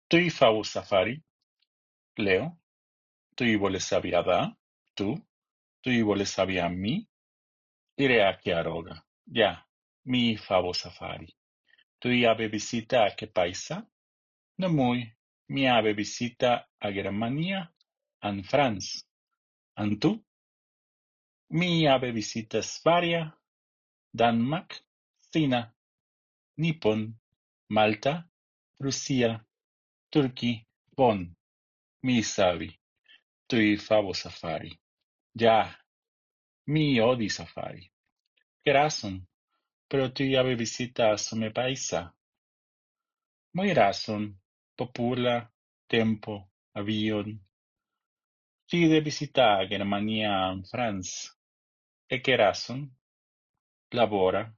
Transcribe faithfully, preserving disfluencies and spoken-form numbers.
Tu favo safari, Leo? Tu voles sabiada? Tu? Tu voles sabia mi? Iré a Chiaroga. Ya, mi favo safari. Tu ave visita a che paisa? No muy. Mi ave visita a Germania, an France. An tu? Mi ave visita Svaria, Danmark, Sina, Nippon, Malta, Russia, Turki, Bonn. Mi savi. Tu favo safari. Ya, mi odi safari. Che razon? Pero tu ave visita a some paisa. Muy razon. Popula, tempo, avion. Ti de visita a Germania an France. E che razon? Labora.